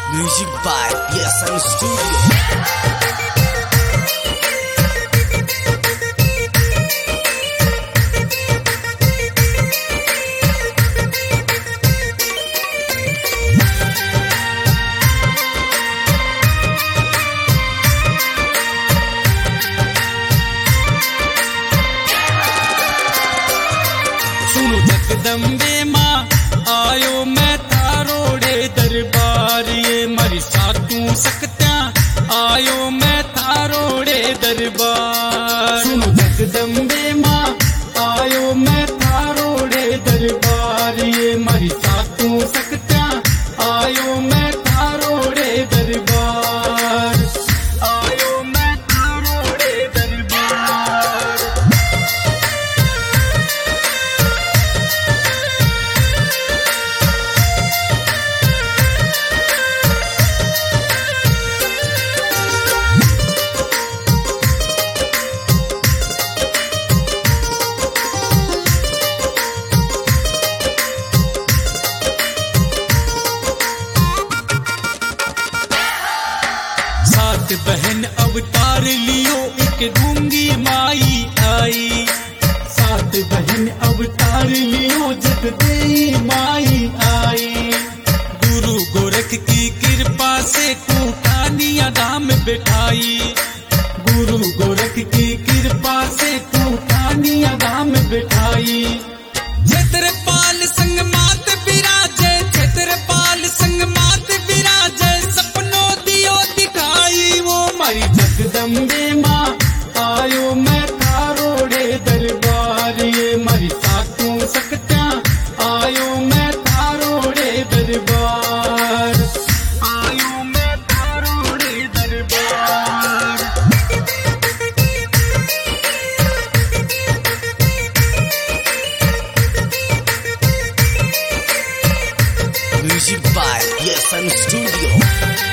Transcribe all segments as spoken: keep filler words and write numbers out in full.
Music by Yes I'm Studio. सुनो जगदम्बे माँ आयो मैं थारोड़े दरबार ये मरी सातू सकत्या आयो मैं थारोड़े दरबार। सुनो जगदम्बे माँ आयो मैं थारोड़े दरबार ये मरी सातू सकत्या आयो मैं थारोड़े दरबार आयो मैं थारोड़े दरबार। सात बहन अवतार लियो एक गूंगी माई आई। सात बहन अवतार लियो जग देई माई आई। गुरु गोरख की कृपा से कूटानिया धाम बिठाई। गुरु गोरख की कृपा से कूटानिया धाम बिठाई। छत्रपाल संग मात विराजे छत्रपाल संग मात विराजे सपनों दियो दिखाई वो मारी जगदम्बे माँ आयो मैं थारोड़े दरबार ये मारी सातू सकत्या आयो मैं थारोड़े दरबार आयो मैं थारोड़े दरबार। Music by Yes I'm Studio.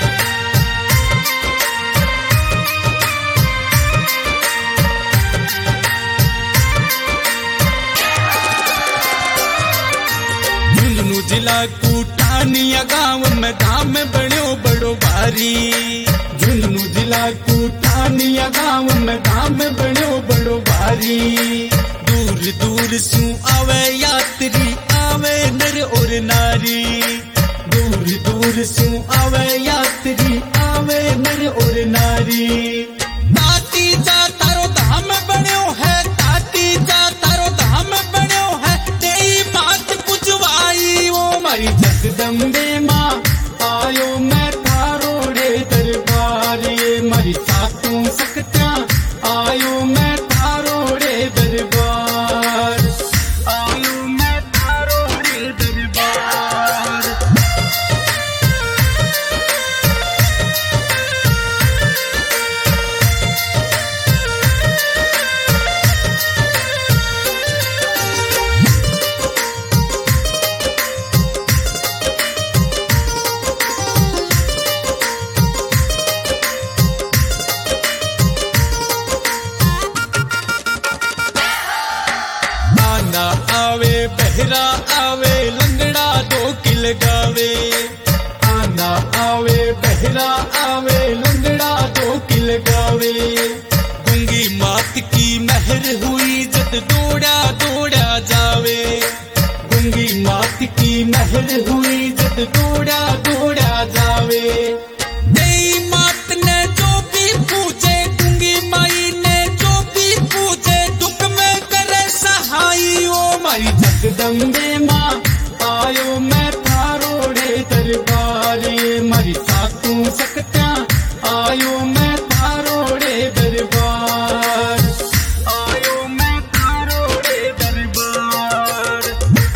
Jhunjhunu जिला कूटानिया गांव में धाम बण्यो बड़ो भारी। झुंझुनू जिला कूटानिया गांव में धाम बण्यो बड़ो भारी। दूर दूर सू आवे यात्री आवे नर और नारी। दूर दूर सू आवे यात्री आवे नर और नारी। ताती जा तारो धाम बण्यो है ताती जा तारो धाम बण्यो है तेई बात पुजवाई वो मारी जगदम्बे माँ आयो मैं थारोड़े दरबार ये मारी सातू सकत्या आयो मैं थारोड़े दरबार आयो मैं थारोड़े दरबार। आना आवे बहरा आवे लंगड़ा दो किल गावे। आना आवे बहरा आवे लंगड़ा दो किल गावे। गूंगी मात की मेहर हुई जद दौड़ा दौड़ा जावे। गूंगी मात की मेहर हुई जद दौड़ा दौड़ा जावे। देई मात ने जो भी पूछे गूंगी माई ने जो भी पूछे दुख में करे सहाई ओ मारी जगदम्बे माँ आयो मैं थारोड़े दरबार ये मारी सातू सकत्या आयो मैं थारोड़े दरबार आयो मैं थारोड़े दरबार।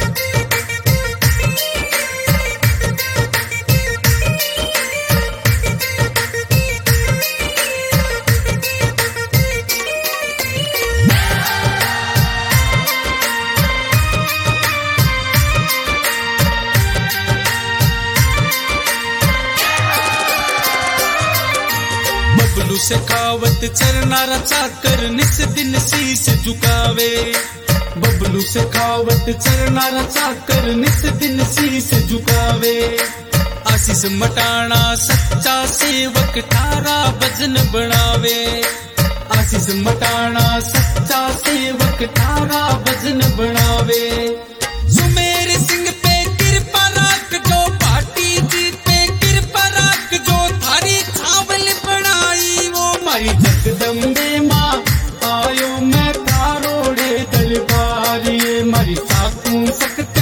बबलू से खावत चरना रचा कर निस दिन शीश झुकावे। बबलू से खावत चरना रचा कर निस दिन शीश झुकावे। आशीष मटाना सच्चा सेवक थारा भजन बनावे। आशीष मटाना सच्चा सेवक थारा भजन बनावे। सुमेर सिंह पे कृपा राख जो पार्टी जी पे कृपा राख जो थारी छावल बनाई वो मारी जगदम्बे माँ आयो मैं थारोड़े दरबारी मारी साकू सकते